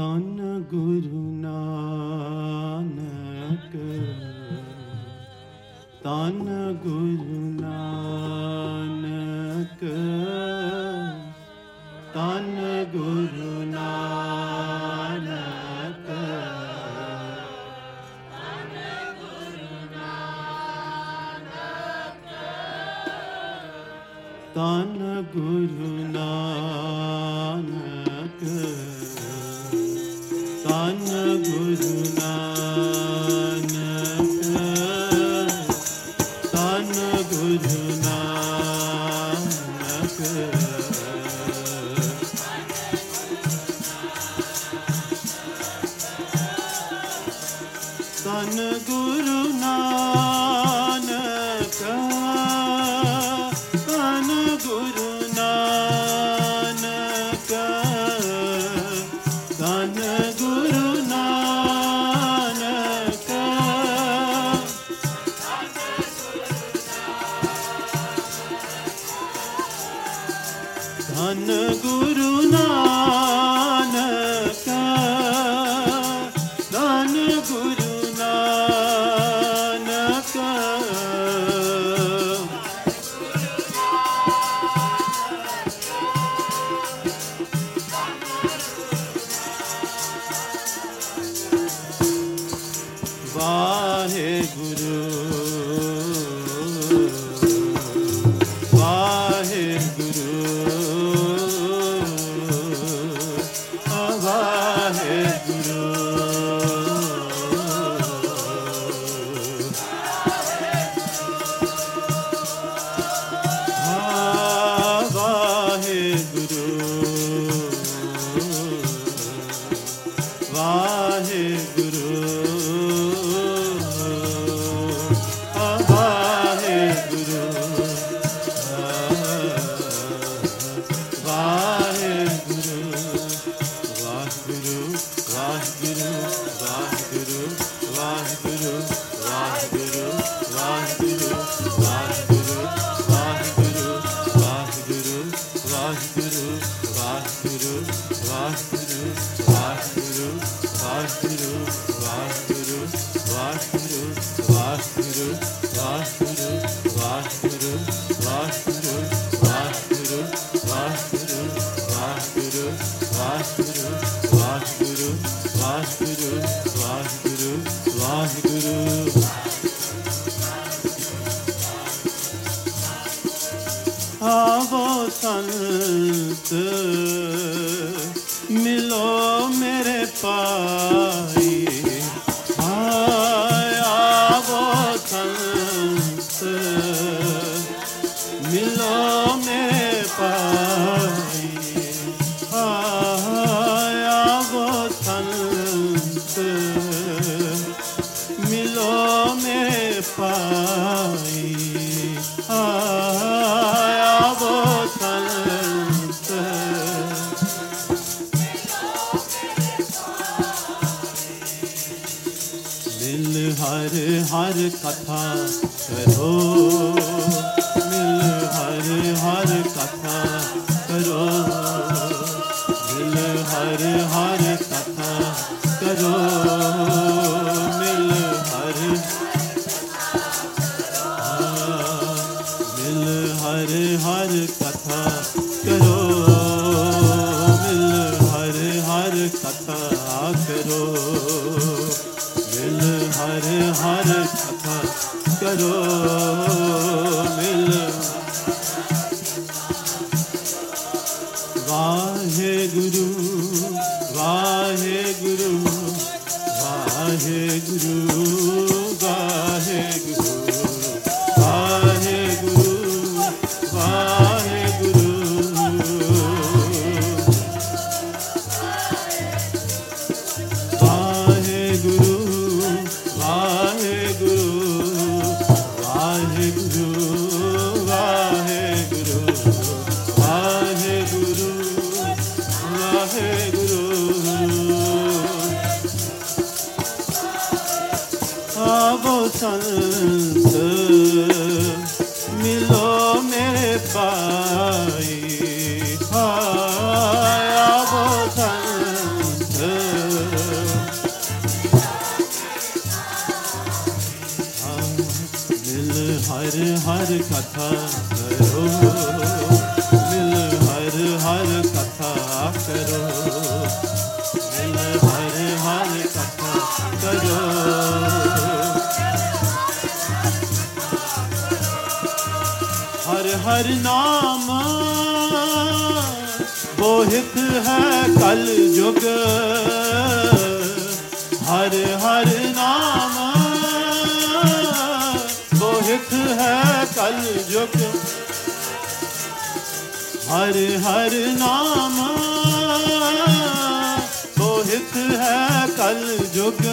ਧੰਨ ਗੁਰੂ ਨਾਨਕ, ਧੰਨ ਗੁਰੂ ਨਾਨਕ, ਧੰਨ ਗੁਰੂ ਨਾਨਕ, ਧੰਨ ਗੁਰੂ ਨਾਨਕ, ਧੰਨ ਗੁਰੂ ਨਾਨਕ, ਧੰਨ ਗੁਰੂ ਨਾਨਕ, ਧੰਨ ਗੁਰੂ ਨਾਨਕ, ਧੰਨ ਗੁਰੂ ਨਾਨਕ, ਧੰਨ ਗੁਰੂ ਨਾਨਕ, ਧੰਨ ਗੁਰੂ ਨਾਨਕ, ਧੰਨ ਗੁਰੂ ਨਾਨਕ, ਧੰਨ ਗੁਰੂ ਨਾਨਕ, ਵਾਹਿਗੁਰੂ ਵਾਹਿਗੁਰੂ ਵਾਹਿਗੁਰੂ आवो संत मिलो मेरे पाई, आवो संत मिलो मेरे पाई, आवो संत मिलो मेरे पाई, आवो संत मिल हर हर कथा करो, मिल हर हर कथा करो, मिल हर हर कथा करो, मिल हर हर कथा करो, मिल हर हर कथा करो, मिल हर हर कथा करो, मिल वाहेगुरु वाहेगुरु वाहेगुरु वाहेगुरु आवो संत मिलो मेरे पाई, आवो संत हर हर कथा करो, मिल हर हर कथा करो, मिल हर हर कथा करो। हर हर नाम बोहित है कल जुग, हर हर नाम बोहित है कल जुग, हर हर नाम बोहित है कल जुग,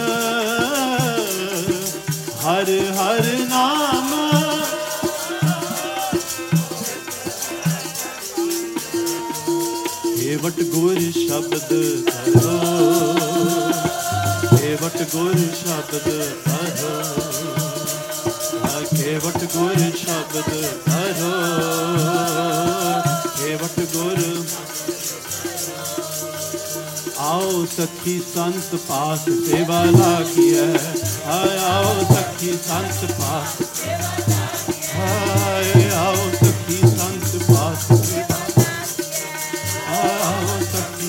हर हर नाम केवट गुर शब्द करो, केवट गुर शब्द करो, केवट गुर शब्द करो, केवट गुर। आओ सखी संत पास सेवा लागी है, आओ सखी संत पास, आओ सखी संत पास सेवा, आओ सखी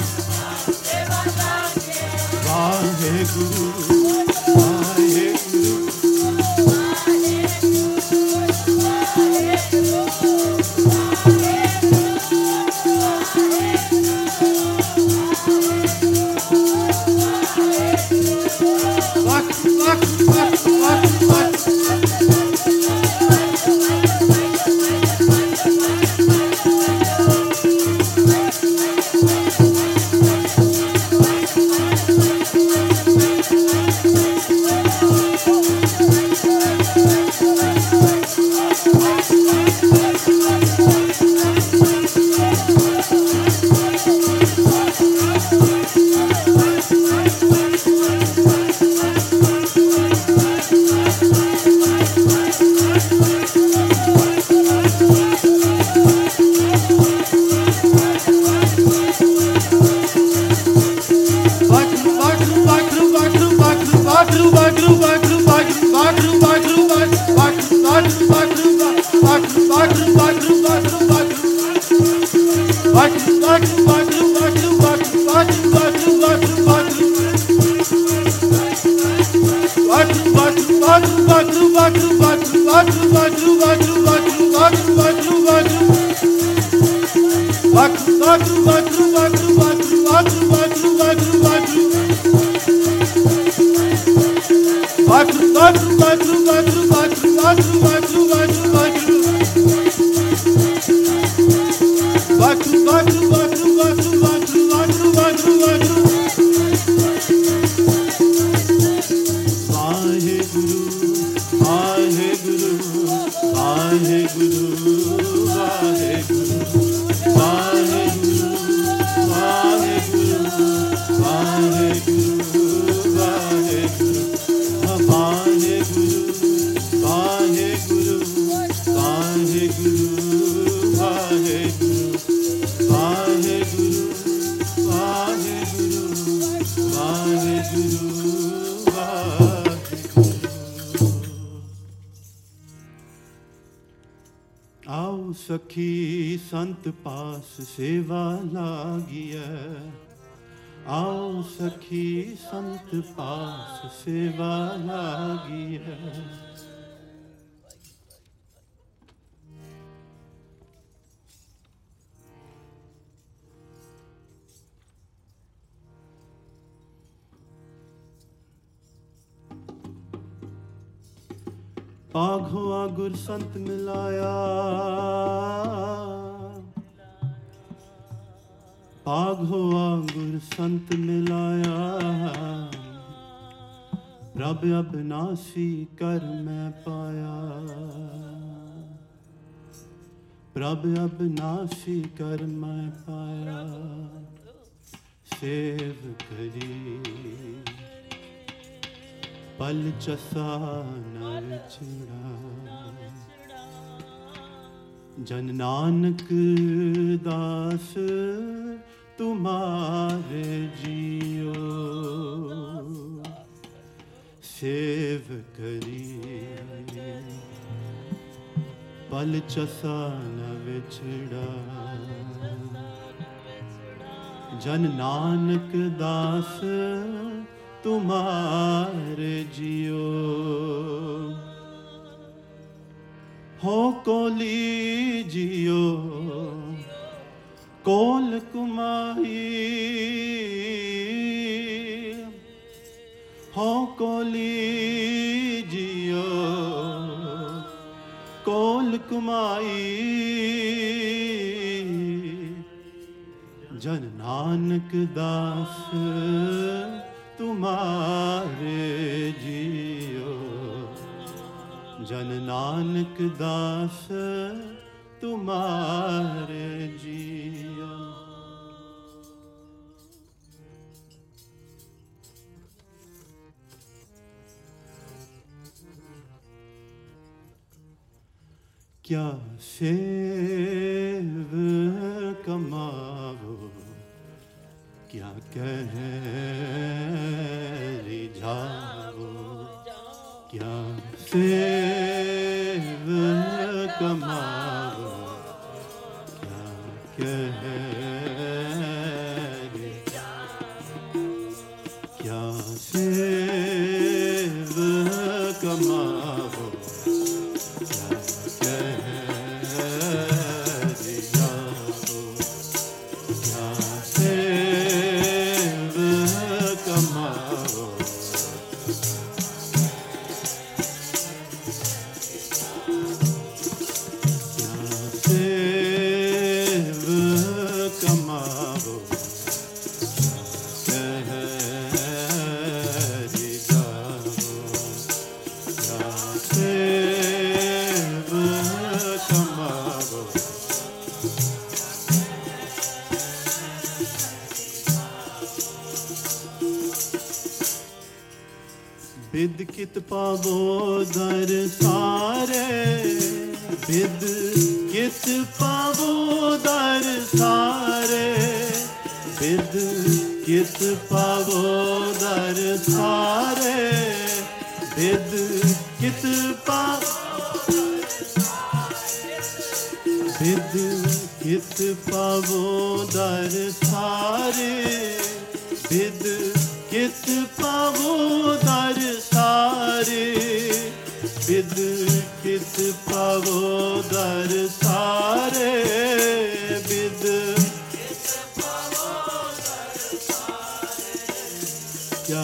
वाहे गुरु, वाहे गुरु, सखी संत पास सेवा लागिए, आओ सखी संत पास सेवा लागिए। पाघोआ गुर संत मिलाया, पाघोआ गुर संत मिलाया, रब अबनासी कर मैं पाया, रब अबनासी कर मैं पाया। सेव करी पल चसा नर चिड़ा, जन नानक दास तुम्हारे जियो। सेव करी पल चसा न विछड़ा। जन नानक दास तुम्हारे जियो, हो कोली जियो कोल कुमाई, हो कोली जियो कोल कुमाई। जन नानक दास तुम्हारे जियो, जन नानक दास तुम्हारे जियो। क्या सेव कमावो, क्या कह रिझावो, क्या सेव कमावो, क्या कह रिझावो, क्या सेव कमावो, बिद कित पावो दर सारे, बिद कित पावो दर सारे, बिद कित पावो दर सारे, बिद कित पावो, बिद कित पावो दर सारे, बिद कित पावो दर सारे, बिद कित पावो दर सारे, बिद कित पावो दर सारे। क्या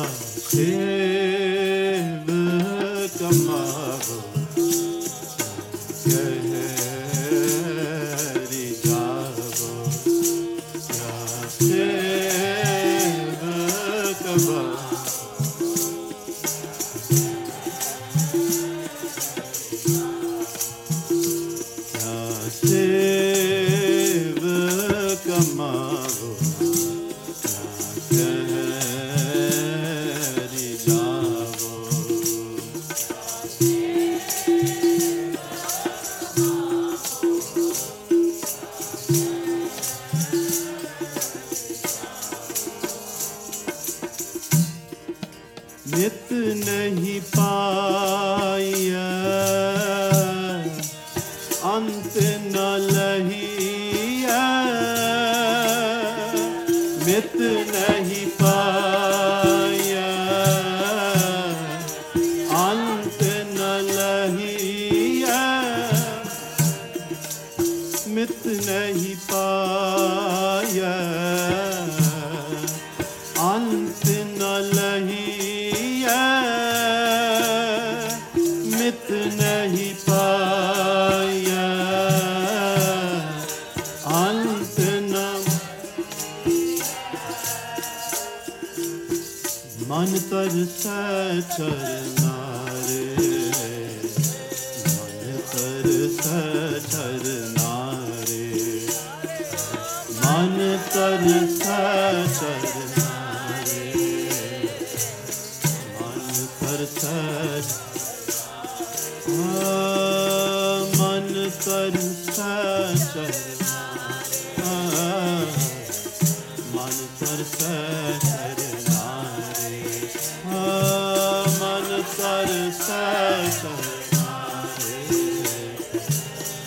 सेव कमावो, कह रिझावो, क्या सेव कमावो, सेव कमावो, क्या कह रिझावो। नित नहीं पाया अंत न लहिया, मित नहीं पाया अंत न लहिया, मित नहीं पाया अंत न लहिया, मित नहीं पाया अंत न। मन तरसै चरनारे, मन तरसै चरनारे, मन तरसै चरनारे, मन तरसै, मन तरसै चरनारे, मन तरसै चरनारे, मन तरसै चरनारे,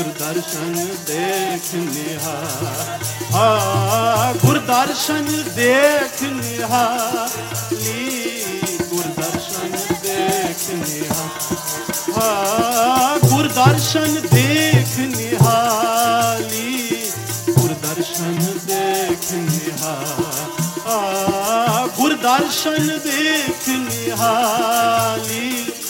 गुरदर्शन देख निहाली, गुरदर्शन देख निहाली, गुरदर्शन देख निहाली, गुरदर्शन देख निहाली, गुरदर्शन देख निहाली, गुरदर्शन देख निहाली।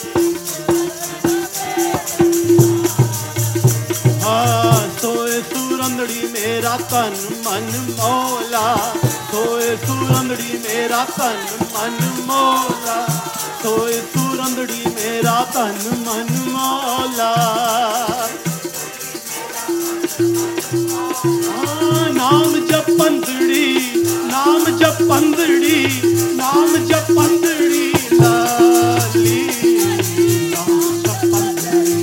सोए सुरंदड़ी मेरा तन मन मौला, सोए सुरंदड़ी मेरा तन मन मौला, सोए सुरंदड़ी मेरा तन मन मौला। नाम जपंदड़ी, नाम जपंदड़ी, नाम जपंदड़ी लाली, नाम जपंदड़ी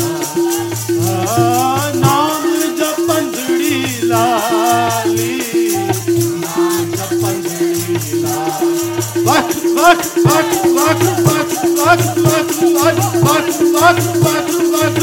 नाम जपंदड़ी लाली, नाम जपंदड़ी लाली। वख वख वख वख वख वख वख वख वख वख वख वख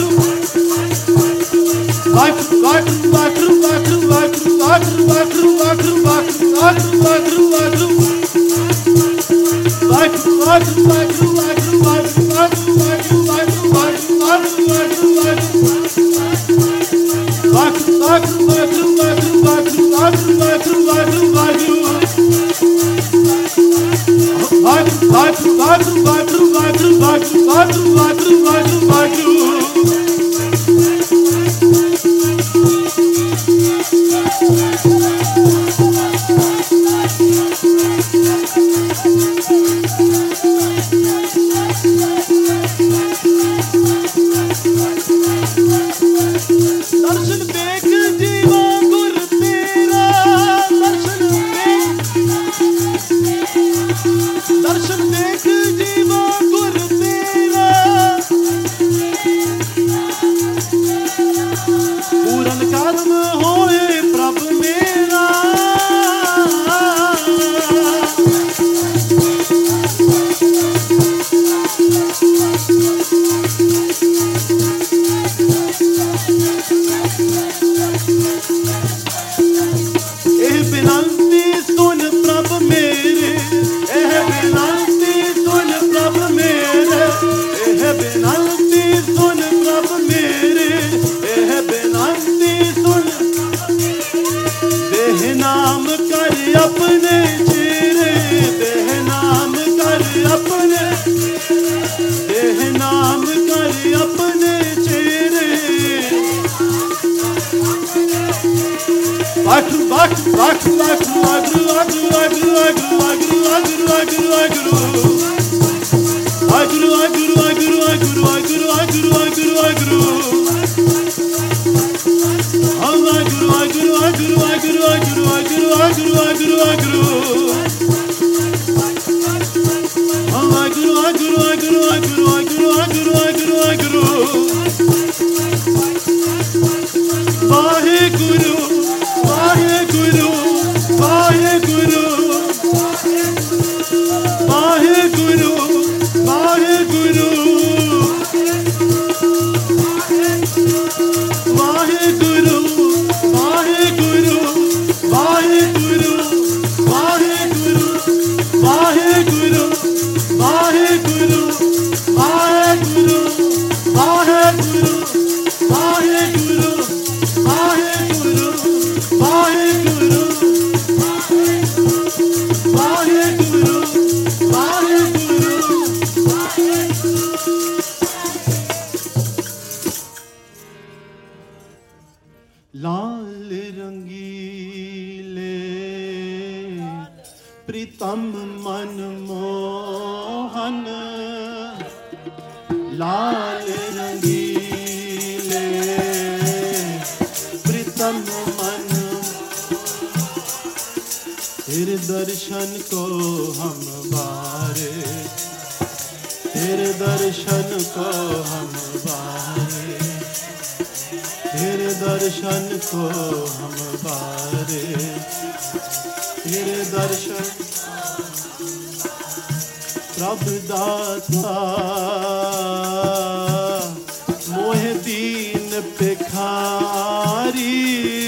लाल रंगीले प्रीतम मन मोहन, लाल रंगीले प्रीतम मन, तेरे दर्शन को हम बारे, तेरे दर्शन को हम बारे, तेरे दर्शन को हम बारे, तेरे दर्शन प्रभु दाता मोह दीन पे खा नारी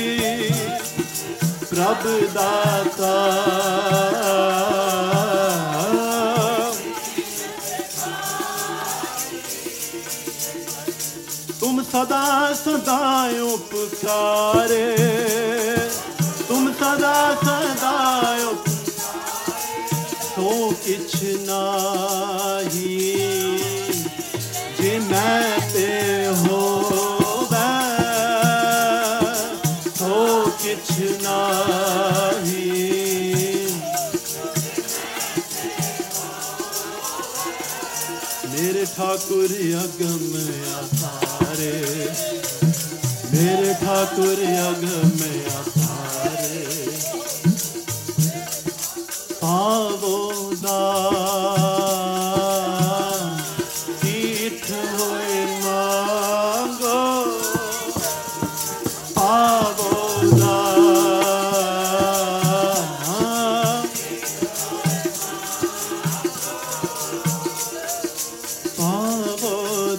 प्रभ दाता तुम सदा सदा उपकारे तुम सदा सदा तो किछ नाही जे मैं ते होवे तो किछ नाही मेरे ठाकुर अगम अपारे मेरे ठाकुर अगम अपारे पावो दान तीठ होए मांगो पावो दान पावो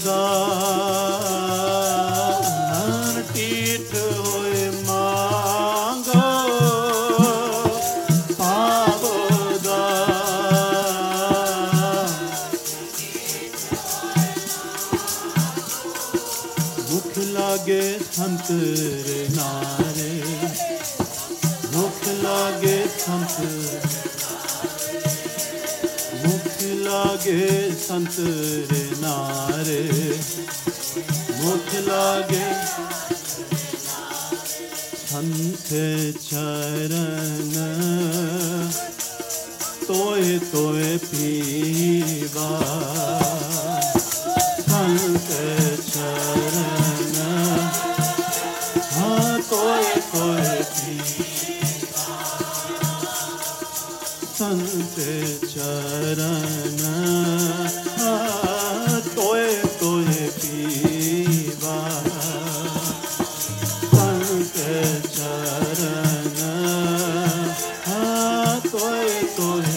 दान तीठ होए मांगो पावो मुख लागे संत रे नारे मुख लागे संत मुख लागे संत रे नारे मुख लागे संत चरण तोए तोए पीवा संत चरण हाँ तोए तोए पीवा संत चरण हाँ तोए तोए पीवा संत चरण हाँ तोए तोए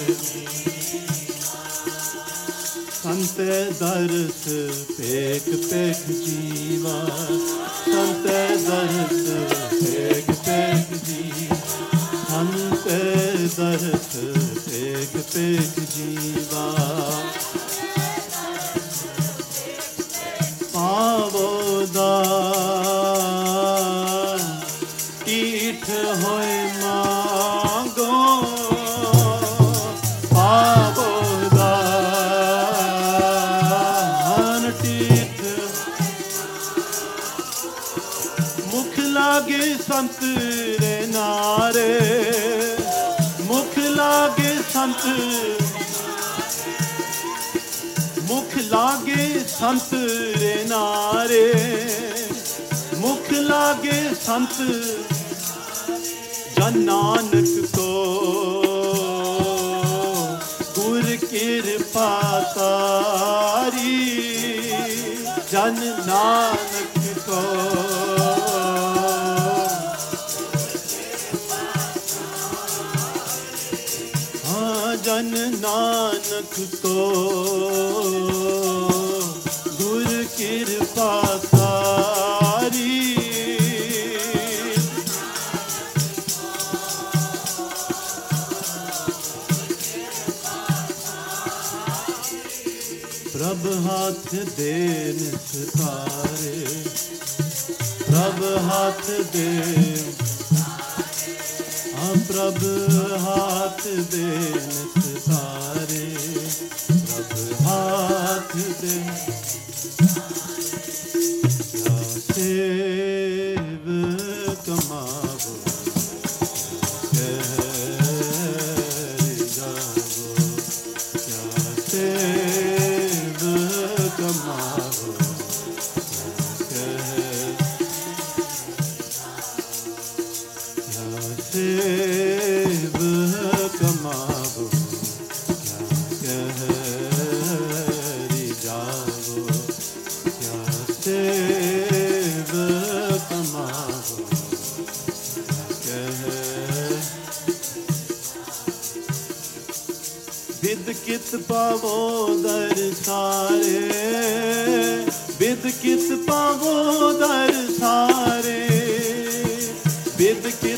संत दर्श पेख पेख जीवा संत दर्श पेख पेख जीवा संत दर्श पेख पेख जीवा पावो दान तीठ होए मांगो पावो दान तीठ मुख लागे संत रे नारे मुख लागे संत मुख लागे संत रे नारे मुख लागे संत जन नानक को गुर कृपा तारी जन नानक को हाँ जन नानक को गुर कृपा तारी प्रभ हाथ देन सितारे प्रभ हाथ दे प्रभ हाथ देन सितारे प्रभ हाथ दे सेव कमावो जावो क्या सेव कमावो सेव कमावो क्या कहरी जावो क्या सेव कमावो कह विद कित पावो दर सारे विद कित पावो दर सारे